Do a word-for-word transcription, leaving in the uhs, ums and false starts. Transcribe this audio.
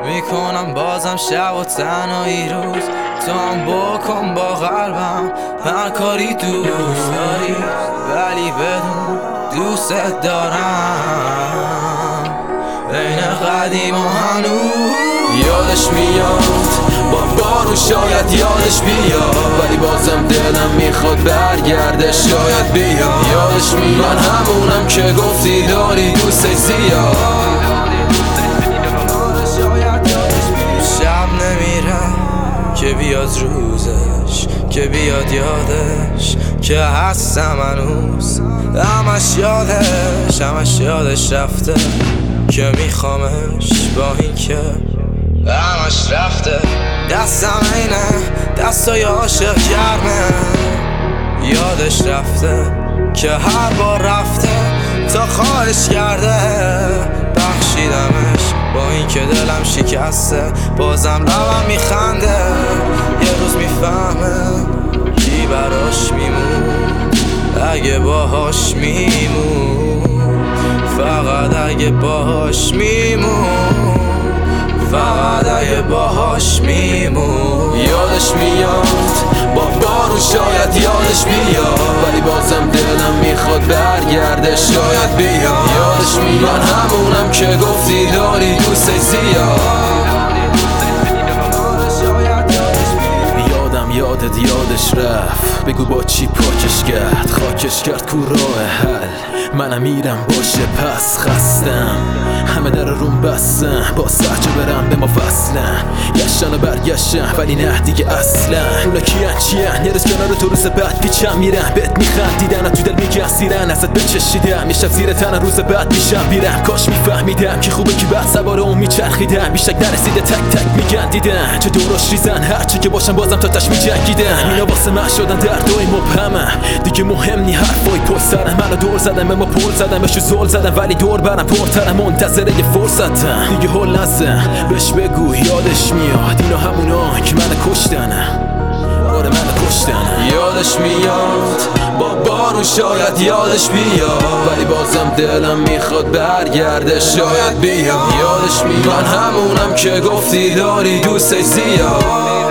میکنم بازم شب و تنهایی روز. تو هم بکن با قلبم هر کاری دوست داری، ولی بدون دوست دارم بین قدیم و هنوز. یادش میاد با بارون شاید یادش بیاد، ولی بازم دلم میخواد برگرده شاید بیاد. یادش میاد من همونم که گفتی داری دوستش زیاد. شب نمیره که بیاد روزش، که بیاد یادش که هستم هنوز. همش یادش همش یادش رفته که میخوامش، با این که همش رفته. دستم اینه دستای عاشق گرمه، یادش رفته که هر بار رفته تا خواهش کرده بخشیدمش، با این که دلم شکسته بازم لبم میخنده. یه روز میفهمه کی براش میمون اگه باهاش میمون، فقط اگه باهاش میمون، فقط اگه باهاش میمون. یادش میاد با بارون شاید یادش بیاد، ولی بازم دلم میخواد برگرده شاید بیاد. یادش میاد من همونم که گفتی داری دوستش زیاد. یادم یادت یادش رفت، بگو با چی پاکش کرد، خاکش کرد کو راه حل. منم میرم باشه پس خستم، همه در روم بستم، با سرچه برم به ما فصلم. گشتن و برگشتم ولی نه دیگه اصلا. اونا کیان چیان یه روز کنار تو روز بعد پیچم میرم، بهت میخندیدن و تو دل میگه اسیرن، ازت بچشیدم یه شب زیر تن روز بعد میشم بیرم. کاش میفهمیدم کی خوبه کی بد، سوار اون میچرخیدم بیشتر نرسیده تک تک میگن دیدن چه دوراش ریزن، هرچی که باشم بازم تا تش میجنگیدن. اینا واسه من شدن دردای مبهمه دیگه، مهم نی حرفای پشت سرم. منو دور زدم به ما پول زدم بهشو زل زدم، ولی دور برم پرترم منتظره یه فرصتم دیگه. هول نزن بهش بگو یادش میاد اینا همونا که منو کشتن، آره منو کشتن. یادش میاد با بارون شاید یادش بیاد، ولی بازم دلم میخواد برگرده شاید بیاد. یادش میاد من همونم که گفتی داری دوستش زیاد.